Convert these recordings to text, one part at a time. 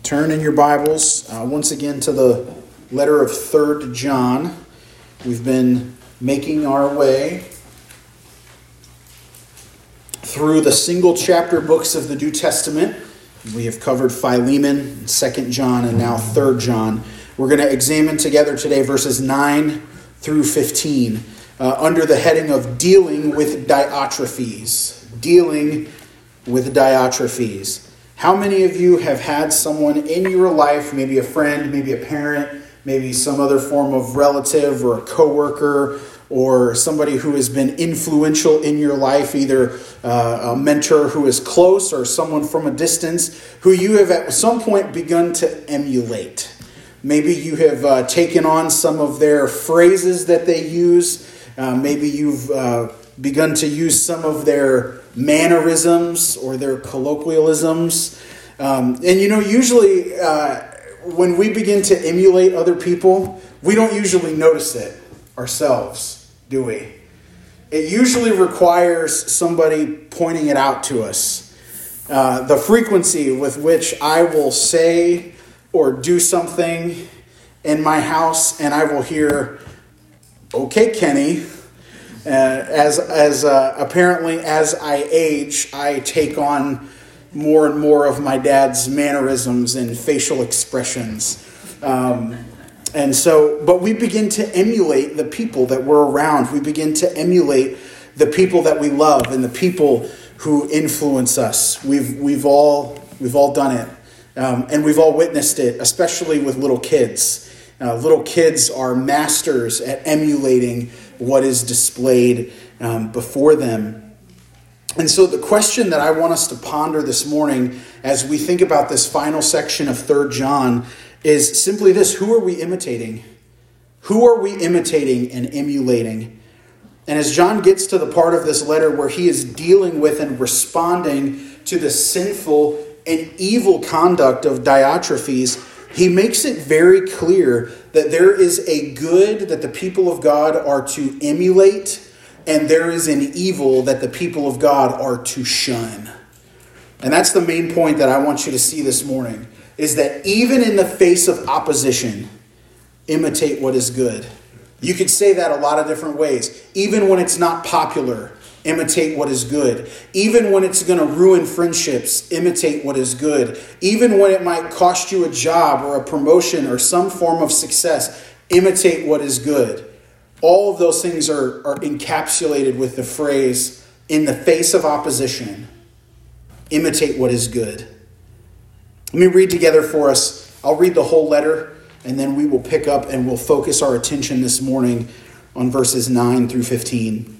Turn in your Bibles once again to the letter of 3 John. We've been making our way through the single chapter books of the New Testament. We have covered Philemon, 2 John, and now 3 John. We're going to examine together today verses 9 through 15 under the heading of Dealing with Diotrephes. Dealing with Diotrephes. How many of you have had someone in your life, maybe a friend, maybe a parent, maybe some other form of relative or a coworker, or somebody who has been influential in your life, either a mentor who is close or someone from a distance, who you have at some point begun to emulate? Maybe you have taken on some of their phrases that they use. Maybe you've begun to use some of their mannerisms or their colloquialisms. And usually when we begin to emulate other people, we don't usually notice it ourselves, do we? It usually requires somebody pointing it out to us. The frequency with which I will say or do something in my house, and I will hear, "Okay, Kenny." Apparently as I age, I take on more and more of my dad's mannerisms and facial expressions. But we begin to emulate the people that we're around. We begin to emulate the people that we love and the people who influence us. We've all done it. And we've all witnessed it, especially with little kids. Little kids are masters at emulating what is displayed before them. And so the question that I want us to ponder this morning as we think about this final section of 3 John is simply this: who are we imitating? Who are we imitating and emulating? And as John gets to the part of this letter where he is dealing with and responding to the sinful and evil conduct of Diotrephes, he makes it very clear that there is a good that the people of God are to emulate, and there is an evil that the people of God are to shun. And that's the main point that I want you to see this morning, is that even in the face of opposition, imitate what is good. You could say that a lot of different ways. Even when it's not popular, imitate what is good. Even when it's going to ruin friendships, imitate what is good. Even when it might cost you a job or a promotion or some form of success, imitate what is good. All of those things are encapsulated with the phrase, in the face of opposition, imitate what is good. Let me read together for us. I'll read the whole letter, and then we will pick up and we'll focus our attention this morning on verses 9 through 15.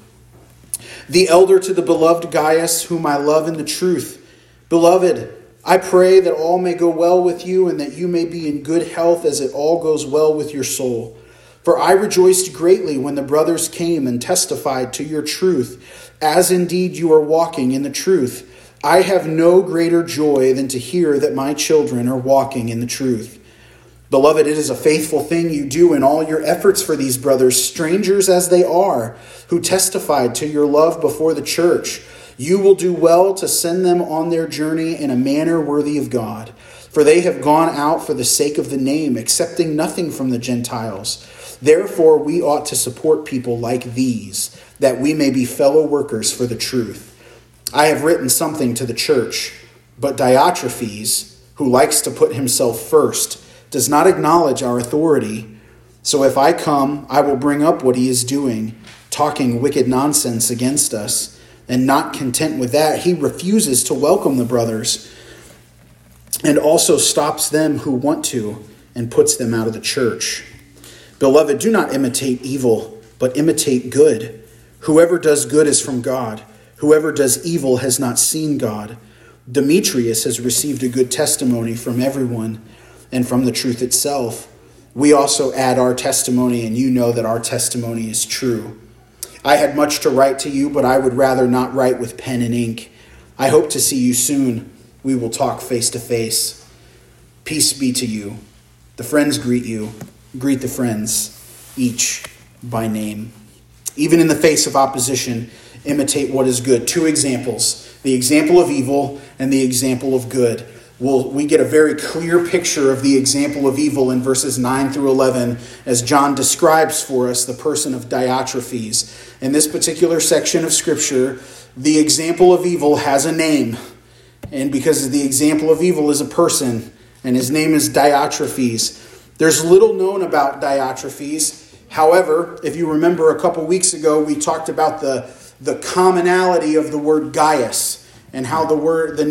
The elder to the beloved Gaius, whom I love in the truth. Beloved, I pray that all may go well with you and that you may be in good health as it all goes well with your soul. For I rejoiced greatly when the brothers came and testified to your truth, as indeed you are walking in the truth. I have no greater joy than to hear that my children are walking in the truth. Beloved, it is a faithful thing you do in all your efforts for these brothers, strangers as they are, who testified to your love before the church. You will do well to send them on their journey in a manner worthy of God. For they have gone out for the sake of the name, accepting nothing from the Gentiles. Therefore, we ought to support people like these, that we may be fellow workers for the truth. I have written something to the church, but Diotrephes, who likes to put himself first, does not acknowledge our authority. So if I come, I will bring up what he is doing, talking wicked nonsense against us. And not content with that, he refuses to welcome the brothers and also stops them who want to and puts them out of the church. Beloved, do not imitate evil, but imitate good. Whoever does good is from God. Whoever does evil has not seen God. Demetrius has received a good testimony from everyone and from the truth itself. We also add our testimony, and you know that our testimony is true. I had much to write to you, but I would rather not write with pen and ink. I hope to see you soon. We will talk face to face. Peace be to you. The friends greet you. Greet the friends, each by name. Even in the face of opposition, imitate what is good. Two examples, the example of evil and the example of good. we get a very clear picture of the example of evil in verses 9 through 11 as John describes for us the person of Diotrephes. In this particular section of Scripture, the example of evil has a name. And because the example of evil is a person, and his name is Diotrephes. There's little known about Diotrephes. However, if you remember a couple weeks ago, we talked about the commonality of the word Gaius and how the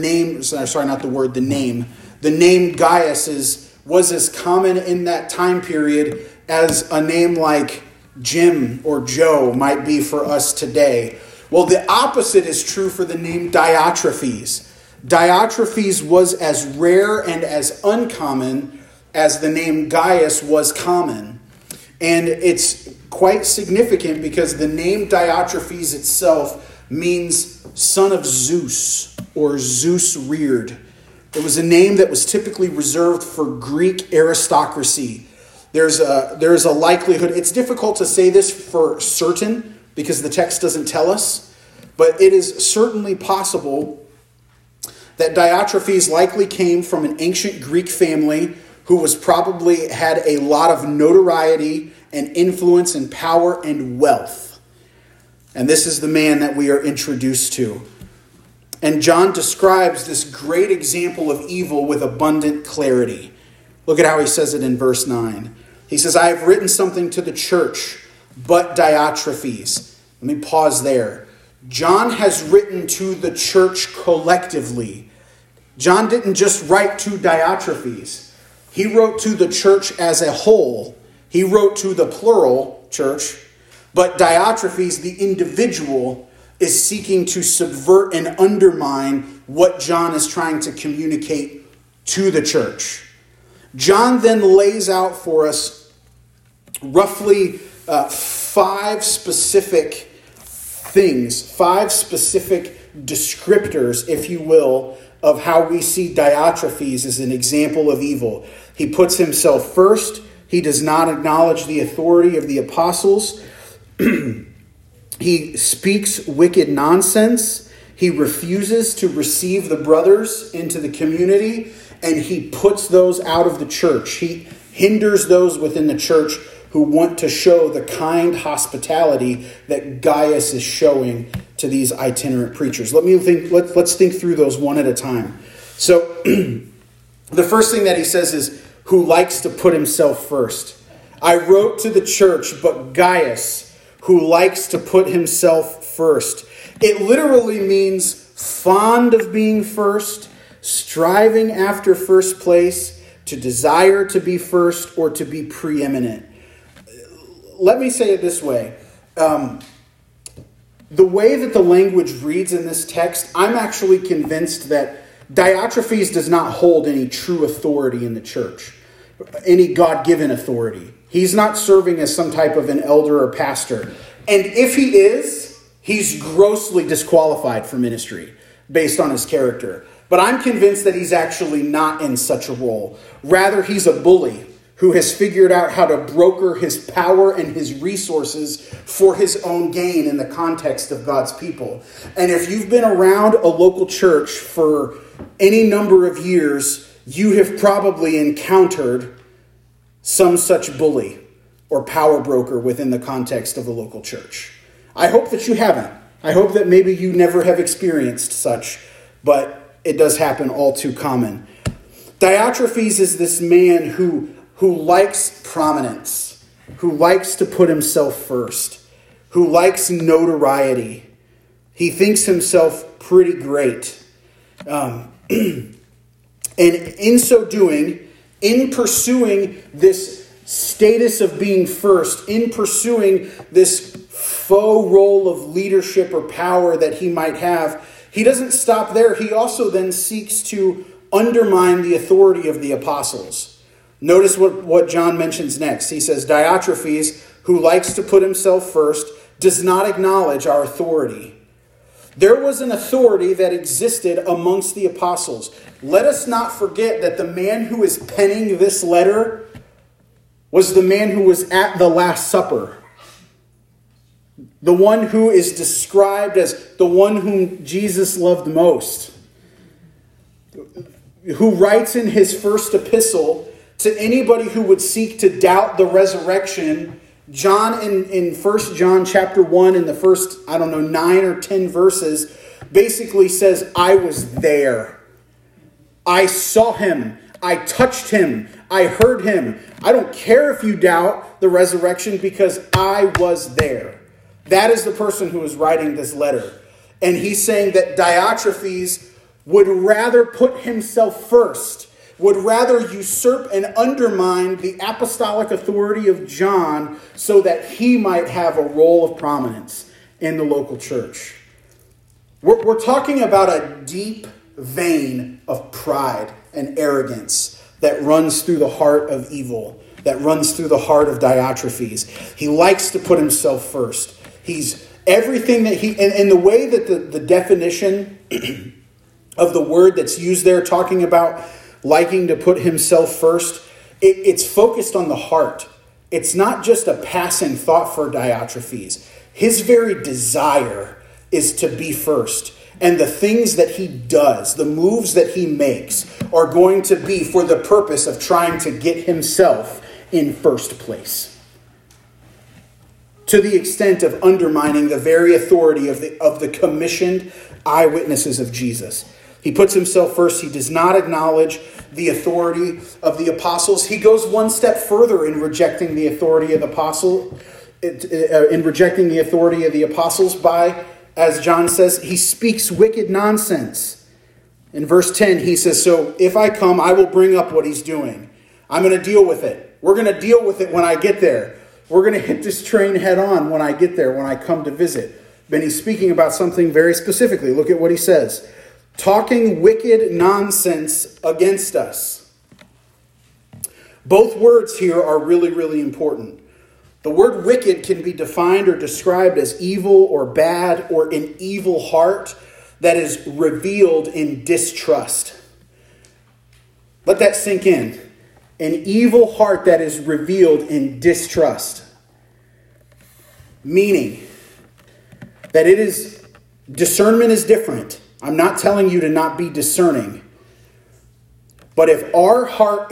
name Gaius was as common in that time period as a name like Jim or Joe might be for us today. Well, the opposite is true for the name Diotrephes. Diotrephes was as rare and as uncommon as the name Gaius was common. And it's quite significant because the name Diotrephes itself means son of Zeus or Zeus reared. It was a name that was typically reserved for Greek aristocracy. There's a likelihood, it's difficult to say this for certain because the text doesn't tell us, but it is certainly possible that Diotrephes likely came from an ancient Greek family who was probably had a lot of notoriety and influence and power and wealth. And this is the man that we are introduced to. And John describes this great example of evil with abundant clarity. Look at how he says it in verse 9. He says, I have written something to the church, but Diotrephes. Let me pause there. John has written to the church collectively. John didn't just write to Diotrephes. He wrote to the church as a whole. He wrote to the plural church. But Diotrephes, the individual, is seeking to subvert and undermine what John is trying to communicate to the church. John then lays out for us roughly 5 specific things, 5 specific descriptors, if you will, of how we see Diotrephes as an example of evil. He puts himself first. He does not acknowledge the authority of the apostles. He speaks wicked nonsense. He refuses to receive the brothers into the community, and he puts those out of the church. He hinders those within the church who want to show the kind hospitality that Gaius is showing to these itinerant preachers. Let's think through those one at a time. So the first thing that he says is, who likes to put himself first. I wrote to the church, but Gaius, who likes to put himself first. It literally means fond of being first, striving after first place, to desire to be first or to be preeminent. Let me say it this way. The way that the language reads in this text, I'm actually convinced that Diotrephes does not hold any true authority in the church, any God-given authority. He's not serving as some type of an elder or pastor. And if he is, he's grossly disqualified for ministry based on his character. But I'm convinced that he's actually not in such a role. Rather, he's a bully who has figured out how to broker his power and his resources for his own gain in the context of God's people. And if you've been around a local church for any number of years, you have probably encountered some such bully or power broker within the context of the local church. I hope that you haven't. I hope that maybe you never have experienced such, but it does happen all too common. Diotrephes is this man who likes prominence, who likes to put himself first, who likes notoriety. He thinks himself pretty great. And in so doing, in pursuing this status of being first, in pursuing this faux role of leadership or power that he might have, he doesn't stop there. He also then seeks to undermine the authority of the apostles. Notice what John mentions next. He says, Diotrephes, who likes to put himself first, does not acknowledge our authority. There was an authority that existed amongst the apostles. Let us not forget that the man who is penning this letter was the man who was at the Last Supper. The one who is described as the one whom Jesus loved most. who writes in his first epistle to anybody who would seek to doubt the resurrection. John in 1 John chapter 1 in the first, 9 or 10 verses basically says, I was there. I saw him. I touched him. I heard him. I don't care if you doubt the resurrection because I was there. That is the person who is writing this letter. And he's saying that Diotrephes would rather put himself first, would rather usurp and undermine the apostolic authority of John so that he might have a role of prominence in the local church. We're talking about a deep vein of pride and arrogance that runs through the heart of evil, that runs through the heart of Diotrephes. He likes to put himself first. He's everything that he, and the way that the definition of the word that's used there, talking about liking to put himself first, it's focused on the heart. It's not just a passing thought for Diotrephes. His very desire is to be first. And the things that he does, the moves that he makes, are going to be for the purpose of trying to get himself in first place. To the extent of undermining the very authority of the commissioned eyewitnesses of Jesus. He puts himself first. He does not acknowledge the authority of the apostles. He goes one step further in rejecting the authority of the apostles by, as John says, he speaks wicked nonsense. In verse 10, he says, so if I come, I will bring up what he's doing. I'm going to deal with it. We're going to deal with it when I get there. We're going to hit this train head on when I get there, when I come to visit. Then he's speaking about something very specifically. Look at what he says. Talking wicked nonsense against us. Both words here are really, really important. The word wicked can be defined or described as evil or bad or an evil heart that is revealed in distrust. Let that sink in. An evil heart that is revealed in distrust. Meaning that discernment is different. I'm not telling you to not be discerning. But if our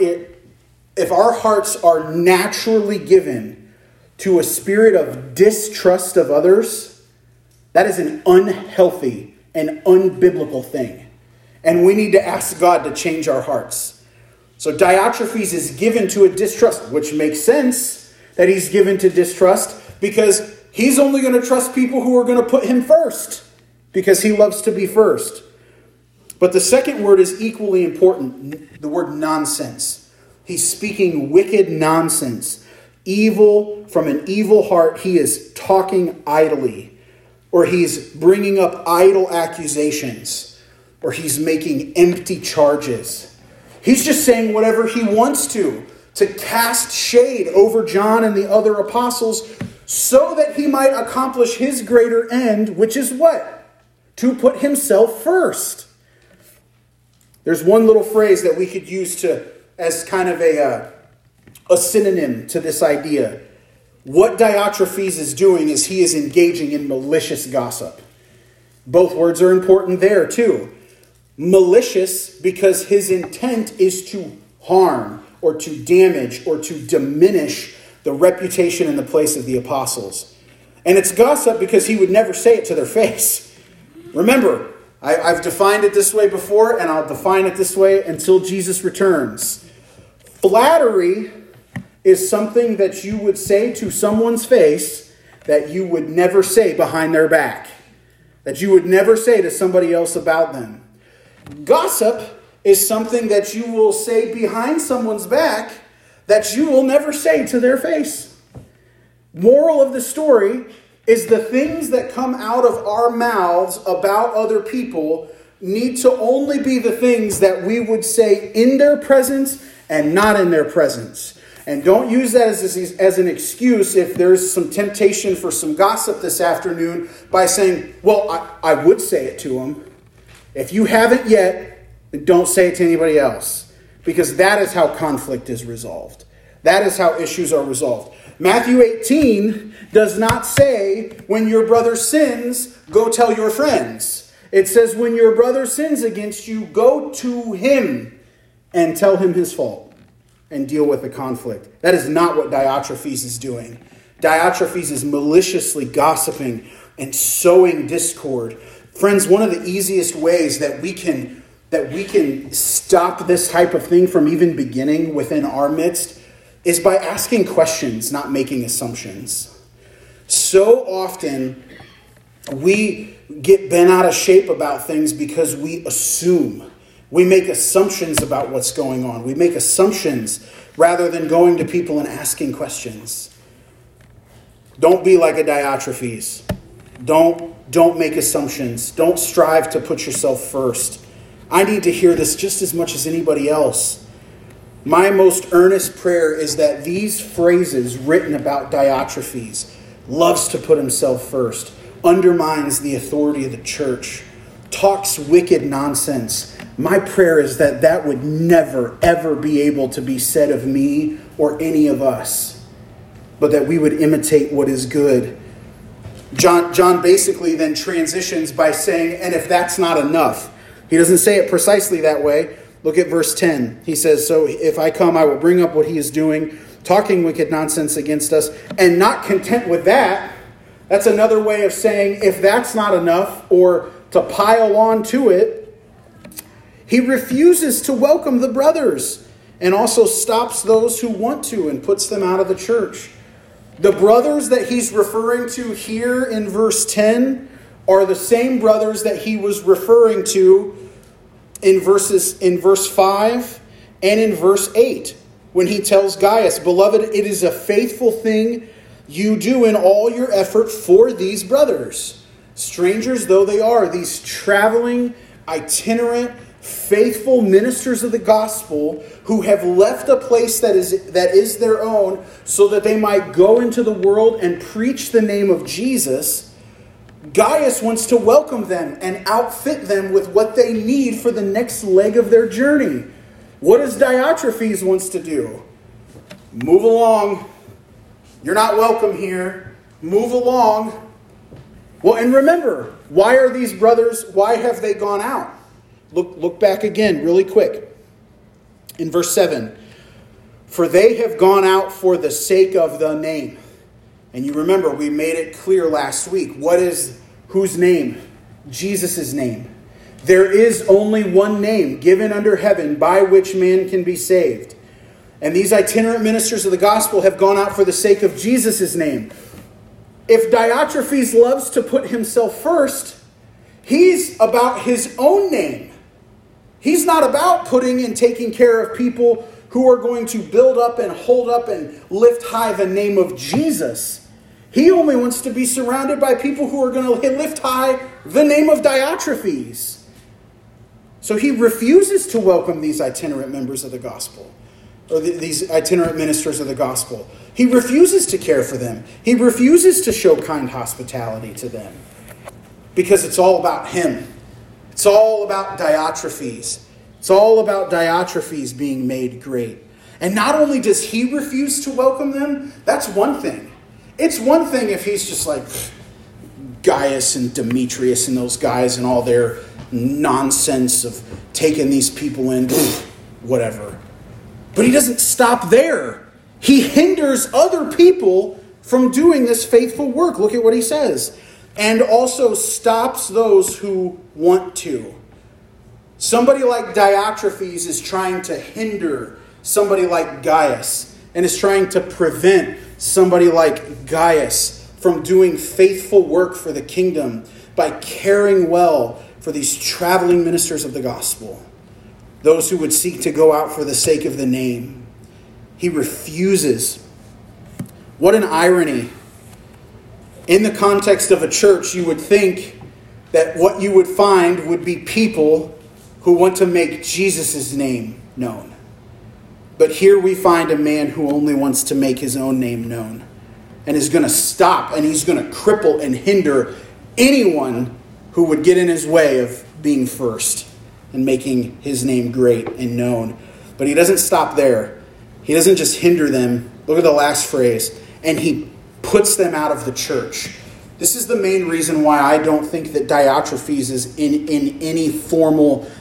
hearts are naturally given to a spirit of distrust of others, that is an unhealthy and unbiblical thing. And we need to ask God to change our hearts. So Diotrephes is given to a distrust, which makes sense that he's given to distrust because he's only going to trust people who are going to put him first because he loves to be first. But the second word is equally important, the word nonsense. He's speaking wicked nonsense. Evil from an evil heart. He is talking idly, or he's bringing up idle accusations, or he's making empty charges. He's just saying whatever he wants to cast shade over John and the other apostles so that he might accomplish his greater end, which is what? To put himself first. There's one little phrase that we could use as kind of a synonym to this idea. What Diotrephes is doing is he is engaging in malicious gossip. Both words are important there too. Malicious because his intent is to harm or to damage or to diminish the reputation and the place of the apostles. And it's gossip because he would never say it to their face. Remember, I've defined it this way before, and I'll define it this way until Jesus returns. Flattery is something that you would say to someone's face that you would never say behind their back. That you would never say to somebody else about them. Gossip is something that you will say behind someone's back that you will never say to their face. Moral of the story is the things that come out of our mouths about other people need to only be the things that we would say in their presence and not in their presence. And don't use that as an excuse if there's some temptation for some gossip this afternoon by saying, well, I would say it to them. If you haven't yet, don't say it to anybody else. Because that is how conflict is resolved. That is how issues are resolved. Matthew 18 does not say, when your brother sins, go tell your friends. It says, when your brother sins against you, go to him and tell him his fault and deal with the conflict. That is not what Diotrephes is doing. Diotrephes is maliciously gossiping and sowing discord. Friends, one of the easiest ways that we can stop this type of thing from even beginning within our midst is by asking questions, not making assumptions. So often we get bent out of shape about things because we assume. We make assumptions about what's going on. We make assumptions rather than going to people and asking questions. Don't be like a Diotrephes. Don't make assumptions. Don't strive to put yourself first. I need to hear this just as much as anybody else. My most earnest prayer is that these phrases written about Diotrephes, loves to put himself first, undermines the authority of the church, talks wicked nonsense. My prayer is that that would never, ever be able to be said of me or any of us, but that we would imitate what is good. John basically then transitions by saying, and if that's not enough, he doesn't say it precisely that way. Look at verse 10. He says, so if I come, I will bring up what he is doing, talking wicked nonsense against us, and not content with that. That's another way of saying, if that's not enough, or to pile on to it, he refuses to welcome the brothers and also stops those who want to and puts them out of the church. The brothers that he's referring to here in verse 10 are the same brothers that he was referring to in verse 5 and in verse 8 when he tells Gaius, beloved, it is a faithful thing you do in all your effort for these brothers, strangers though they are, these traveling, itinerant, faithful ministers of the gospel who have left a place that is their own so that they might go into the world and preach the name of Jesus. Gaius wants to welcome them and outfit them with what they need for the next leg of their journey. What does Diotrephes wants to do? Move along. You're not welcome here. Move along. Well, and remember, why are these brothers, why have they gone out? Look back again really quick. In verse 7, for they have gone out for the sake of the name. And you remember, we made it clear last week. Whose name? Jesus' name. There is only one name given under heaven by which man can be saved. And these itinerant ministers of the gospel have gone out for the sake of Jesus' name. If Diotrephes loves to put himself first, he's about his own name. He's not about putting and taking care of people who are going to build up and hold up and lift high the name of Jesus. He only wants to be surrounded by people who are going to lift high the name of Diotrephes. So he refuses to welcome these itinerant members of the gospel, or these itinerant ministers of the gospel. He refuses to care for them. He refuses to show kind hospitality to them because it's all about him. It's all about Diotrephes. It's all about Diotrephes being made great. And not only does he refuse to welcome them, that's one thing. It's one thing if he's just like Gaius and Demetrius and those guys and all their nonsense of taking these people in, whatever. But he doesn't stop there. He hinders other people from doing this faithful work. Look at what he says. And also stops those who want to. Somebody like Diotrephes is trying to hinder somebody like Gaius and is trying to prevent somebody like Gaius from doing faithful work for the kingdom by caring well for these traveling ministers of the gospel, those who would seek to go out for the sake of the name. He refuses. What an irony. In the context of a church, you would think that what you would find would be people who want to make Jesus' name known. But here we find a man who only wants to make his own name known and is going to stop and he's going to cripple and hinder anyone who would get in his way of being first and making his name great and known. But he doesn't stop there. He doesn't just hinder them. Look at the last phrase. And he puts them out of the church. This is the main reason why I don't think that Diotrephes is in any formal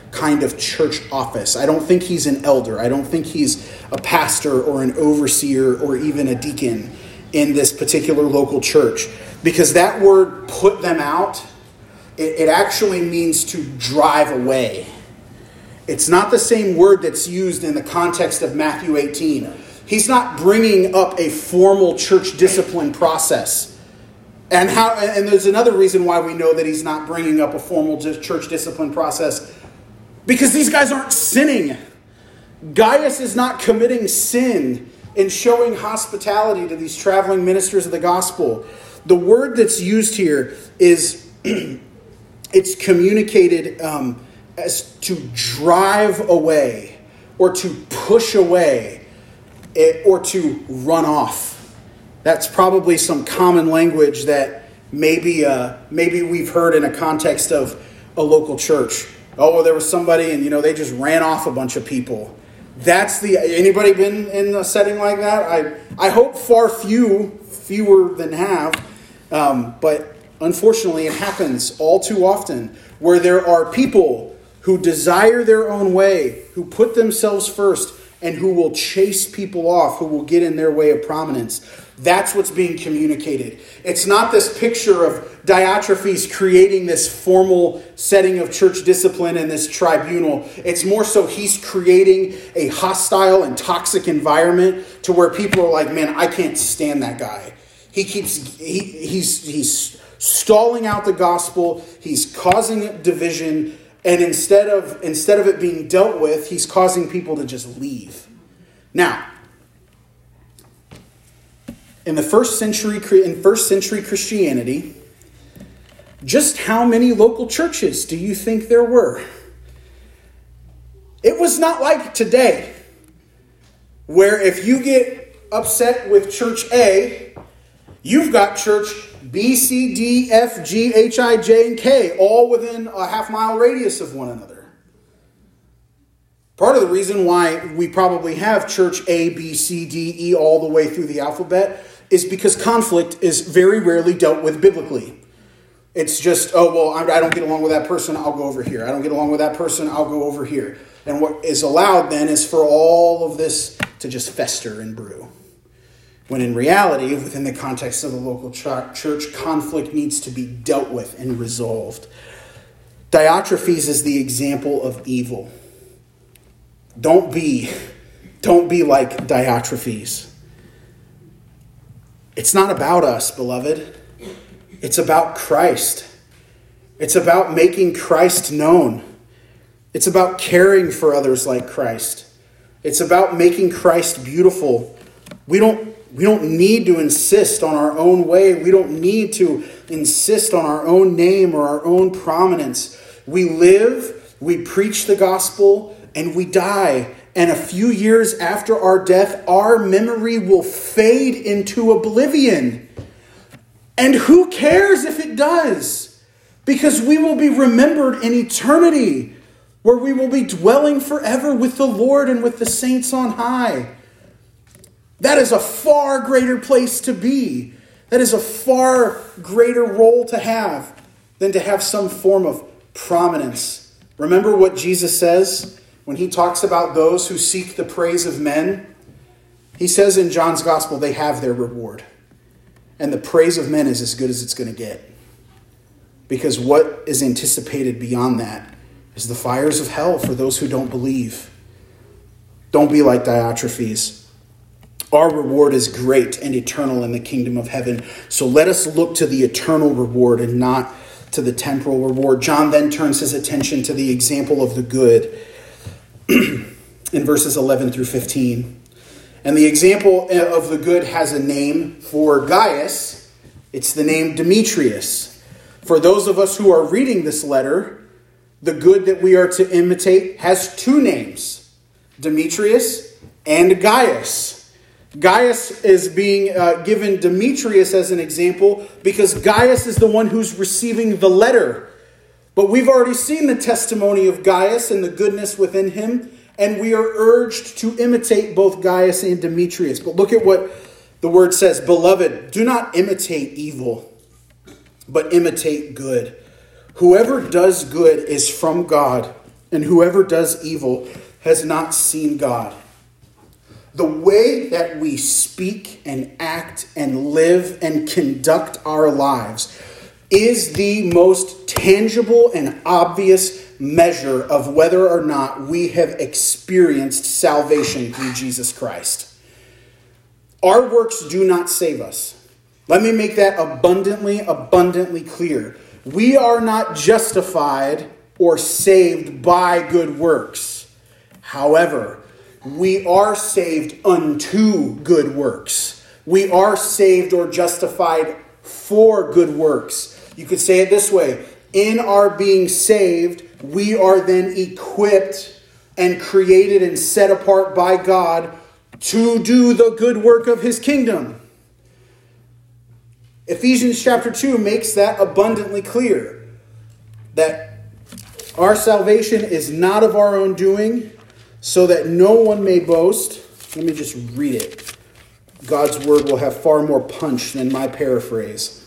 kind of church office. I don't think he's an elder. I don't think he's a pastor or an overseer or even a deacon in this particular local church. Because that word, put them out, it actually means to drive away. It's not the same word that's used in the context of Matthew 18. He's not bringing up a formal church discipline process. And there's another reason why we know that he's not bringing up a formal church discipline process. Because these guys aren't sinning. Gaius is not committing sin in showing hospitality to these traveling ministers of the gospel. The word that's used here is, it's communicated as to drive away, or to push away, or to run off. That's probably some common language that maybe we've heard in a context of a local church. Oh, well, there was somebody and, they just ran off a bunch of people. Anybody been in a setting like that? I hope fewer than have. But unfortunately, it happens all too often where there are people who desire their own way, who put themselves first, and who will chase people off, who will get in their way of prominence. That's what's being communicated. It's not this picture of Diotrephes creating this formal setting of church discipline and this tribunal. It's more so he's creating a hostile and toxic environment to where people are like, man, I can't stand that guy. He's stalling out the gospel. He's causing division. And instead of it being dealt with, he's causing people to just leave. Now, in first century Christianity, just how many local churches do you think there were? It was not like today, where if you get upset with church A, you've got church B, C, D, F, G, H, I, J, and K, all within a half-mile radius of one another. Part of the reason why we probably have church A, B, C, D, E all the way through the alphabet is because conflict is very rarely dealt with biblically. It's just, I don't get along with that person, I'll go over here. I don't get along with that person, I'll go over here. And what is allowed then is for all of this to just fester and brew. When in reality, within the context of the local church, conflict needs to be dealt with and resolved. Diotrephes is the example of evil. Don't be like Diotrephes. It's not about us, beloved. It's about Christ. It's about making Christ known. It's about caring for others like Christ. It's about making Christ beautiful. We don't need to insist on our own way. We don't need to insist on our own name or our own prominence. We live, we preach the gospel, and we die. And a few years after our death, our memory will fade into oblivion. And who cares if it does? Because we will be remembered in eternity, where we will be dwelling forever with the Lord and with the saints on high. That is a far greater place to be. That is a far greater role to have than to have some form of prominence. Remember what Jesus says when he talks about those who seek the praise of men? He says in John's gospel, they have their reward. And the praise of men is as good as it's going to get. Because what is anticipated beyond that is the fires of hell for those who don't believe. Don't be like Diotrephes. Our reward is great and eternal in the kingdom of heaven. So let us look to the eternal reward and not to the temporal reward. John then turns his attention to the example of the good in verses 11 through 15. And the example of the good has a name for Gaius. It's the name Demetrius. For those of us who are reading this letter, the good that we are to imitate has two names, Demetrius and Gaius. Gaius is being given Demetrius as an example because Gaius is the one who's receiving the letter. But we've already seen the testimony of Gaius and the goodness within him, and we are urged to imitate both Gaius and Demetrius. But look at what the word says. Beloved, do not imitate evil, but imitate good. Whoever does good is from God and whoever does evil has not seen God. The way that we speak and act and live and conduct our lives is the most tangible and obvious measure of whether or not we have experienced salvation through Jesus Christ. Our works do not save us. Let me make that abundantly clear. We are not justified or saved by good works. However, we are saved unto good works. We are saved or justified for good works. You could say it this way. In our being saved, we are then equipped and created and set apart by God to do the good work of his kingdom. Ephesians chapter 2 makes that abundantly clear. That our salvation is not of our own doing, so that no one may boast. Let me just read it. God's word will have far more punch than my paraphrase.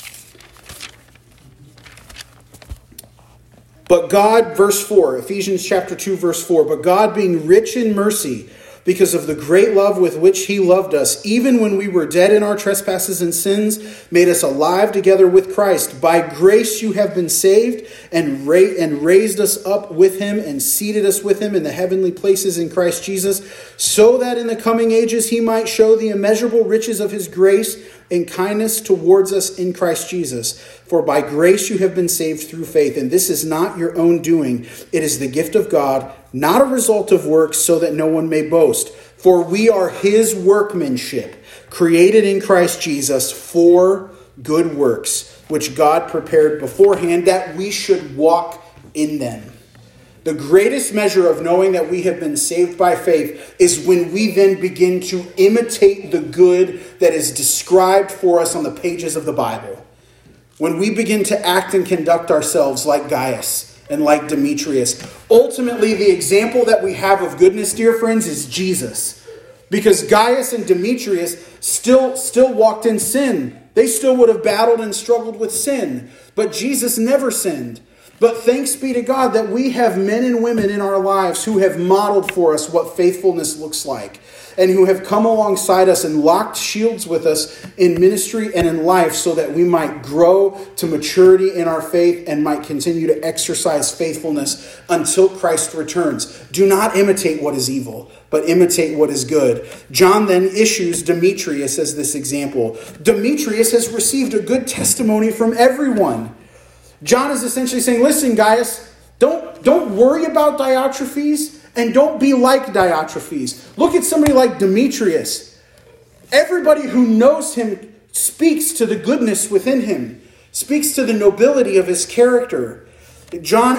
But God, verse 4, Ephesians chapter 2, verse 4, but God being rich in mercy, because of the great love with which he loved us, even when we were dead in our trespasses and sins, made us alive together with Christ. By grace you have been saved, and raised us up with him, and seated us with him in the heavenly places in Christ Jesus, so that in the coming ages he might show the immeasurable riches of his grace and kindness towards us in Christ Jesus. For by grace you have been saved through faith, and this is not your own doing. It is the gift of God, not a result of works, so that no one may boast. For we are his workmanship, created in Christ Jesus for good works, which God prepared beforehand that we should walk in them. The greatest measure of knowing that we have been saved by faith is when we then begin to imitate the good that is described for us on the pages of the Bible. When we begin to act and conduct ourselves like Gaius and like Demetrius. Ultimately, the example that we have of goodness, dear friends, is Jesus. Because Gaius and Demetrius still walked in sin. They still would have battled and struggled with sin. But Jesus never sinned. But thanks be to God that we have men and women in our lives who have modeled for us what faithfulness looks like, and who have come alongside us and locked shields with us in ministry and in life so that we might grow to maturity in our faith and might continue to exercise faithfulness until Christ returns. Do not imitate what is evil, but imitate what is good. John then issues Demetrius as this example. Demetrius has received a good testimony from everyone. John is essentially saying, listen, Gaius, don't worry about Diotrephes and don't be like Diotrephes. Look at somebody like Demetrius. Everybody who knows him speaks to the goodness within him, speaks to the nobility of his character. John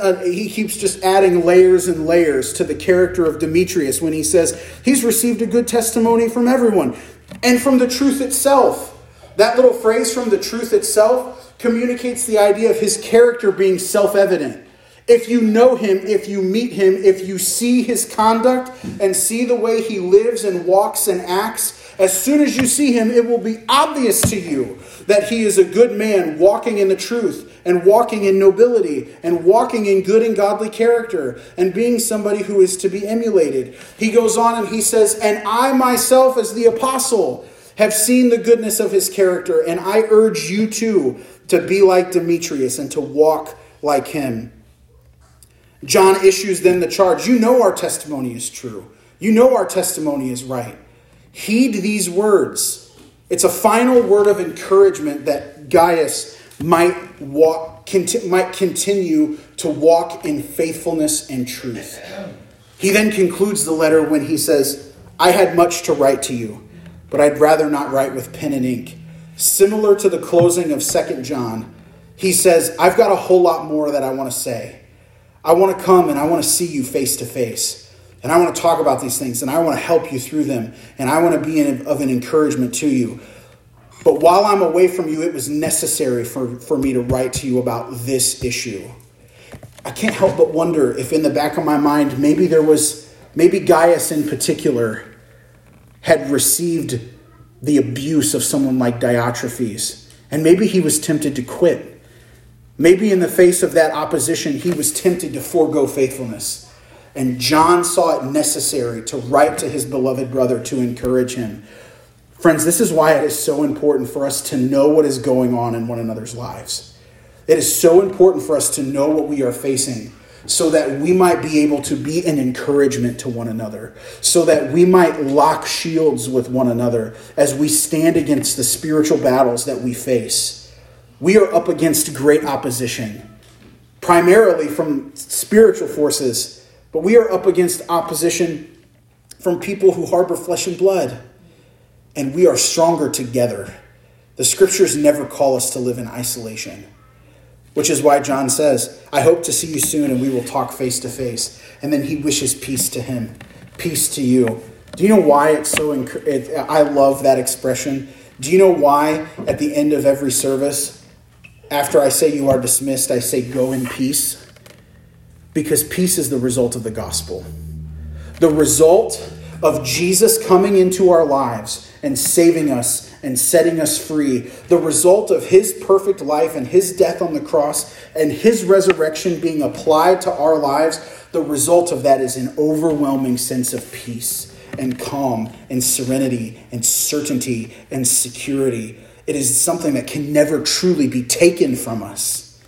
he keeps just adding layers and layers to the character of Demetrius when he says he's received a good testimony from everyone and from the truth itself. That little phrase, from the truth itself, communicates the idea of his character being self-evident. If you know him, if you meet him, if you see his conduct and see the way he lives and walks and acts, as soon as you see him, it will be obvious to you that he is a good man walking in the truth and walking in nobility and walking in good and godly character and being somebody who is to be emulated. He goes on and he says, and I myself as the apostle have seen the goodness of his character, and I urge you too to be like Demetrius and to walk like him. John issues then the charge. You know our testimony is true. You know our testimony is right. Heed these words. It's a final word of encouragement that Gaius might continue to walk in faithfulness and truth. He then concludes the letter when he says, I had much to write to you, but I'd rather not write with pen and ink. Similar to the closing of 2 John, he says, I've got a whole lot more that I want to say. I want to come and I want to see you face to face. And I want to talk about these things and I want to help you through them. And I want to be of an encouragement to you. But while I'm away from you, it was necessary for me to write to you about this issue. I can't help but wonder if in the back of my mind, maybe Gaius in particular had received the abuse of someone like Diotrephes. And maybe he was tempted to quit. Maybe in the face of that opposition, he was tempted to forego faithfulness. And John saw it necessary to write to his beloved brother to encourage him. Friends, this is why it is so important for us to know what is going on in one another's lives. It is so important for us to know what we are facing so that we might be able to be an encouragement to one another, so that we might lock shields with one another as we stand against the spiritual battles that we face. We are up against great opposition, primarily from spiritual forces, but we are up against opposition from people who harbor flesh and blood, and we are stronger together. The scriptures never call us to live in isolation. Which is why John says, I hope to see you soon and we will talk face to face. And then he wishes peace to him, peace to you. Do you know why it's so, I love that expression. Do you know why at the end of every service, after I say you are dismissed, I say go in peace? Because peace is the result of the gospel. The result of Jesus coming into our lives and saving us and setting us free. The result of his perfect life and his death on the cross and his resurrection being applied to our lives, the result of that is an overwhelming sense of peace and calm and serenity and certainty and security. It is something that can never truly be taken from us.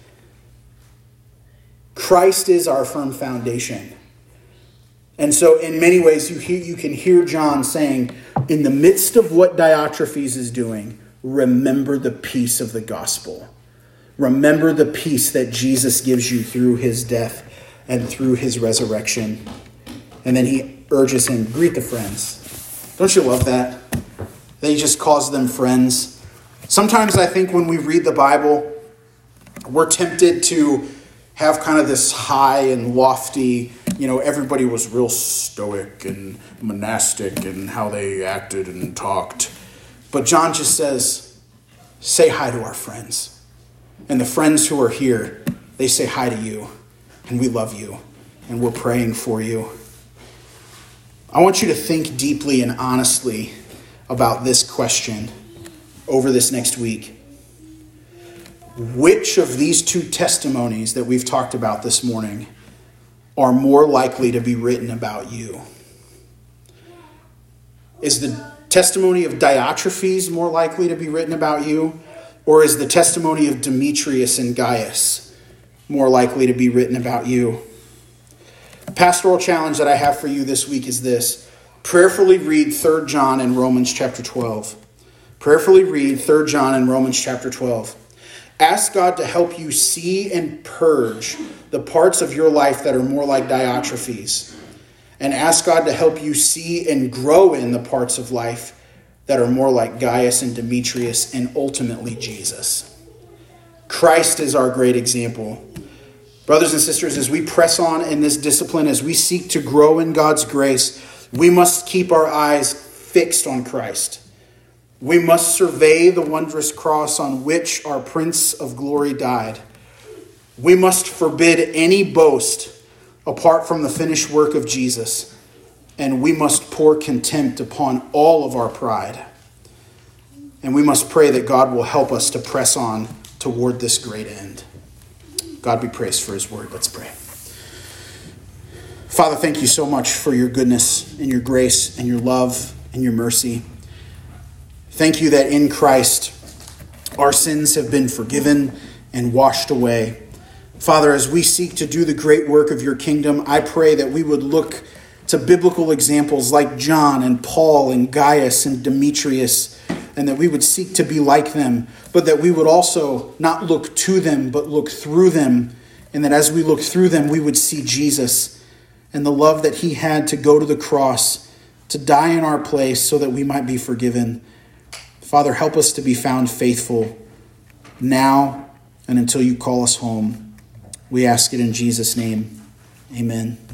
Christ is our firm foundation. And so in many ways, you can hear John saying, in the midst of what Diotrephes is doing, remember the peace of the gospel. Remember the peace that Jesus gives you through his death and through his resurrection. And then he urges him, greet the friends. Don't you love that? That he just calls them friends. Sometimes I think when we read the Bible, we're tempted to have kind of this high and lofty, everybody was real stoic and monastic in how they acted and talked. But John just says, say hi to our friends. And the friends who are here, they say hi to you. And we love you. And we're praying for you. I want you to think deeply and honestly about this question over this next week. Which of these two testimonies that we've talked about this morning are more likely to be written about you? Is the testimony of Diotrephes more likely to be written about you? Or is the testimony of Demetrius and Gaius more likely to be written about you? The pastoral challenge that I have for you this week is this. Prayerfully read 3 John and Romans chapter 12. Prayerfully read 3 John and Romans chapter 12. Ask God to help you see and purge the parts of your life that are more like Diotrephes. And ask God to help you see and grow in the parts of life that are more like Gaius and Demetrius and ultimately Jesus. Christ is our great example. Brothers and sisters, as we press on in this discipline, as we seek to grow in God's grace, we must keep our eyes fixed on Christ. We must survey the wondrous cross on which our Prince of Glory died. We must forbid any boast apart from the finished work of Jesus. And we must pour contempt upon all of our pride. And we must pray that God will help us to press on toward this great end. God be praised for his word. Let's pray. Father, thank you so much for your goodness and your grace and your love and your mercy. Thank you that in Christ our sins have been forgiven and washed away. Father, as we seek to do the great work of your kingdom, I pray that we would look to biblical examples like John and Paul and Gaius and Demetrius, and that we would seek to be like them, but that we would also not look to them, but look through them, and that as we look through them, we would see Jesus and the love that he had to go to the cross, to die in our place so that we might be forgiven. Father, help us to be found faithful now and until you call us home. We ask it in Jesus' name. Amen.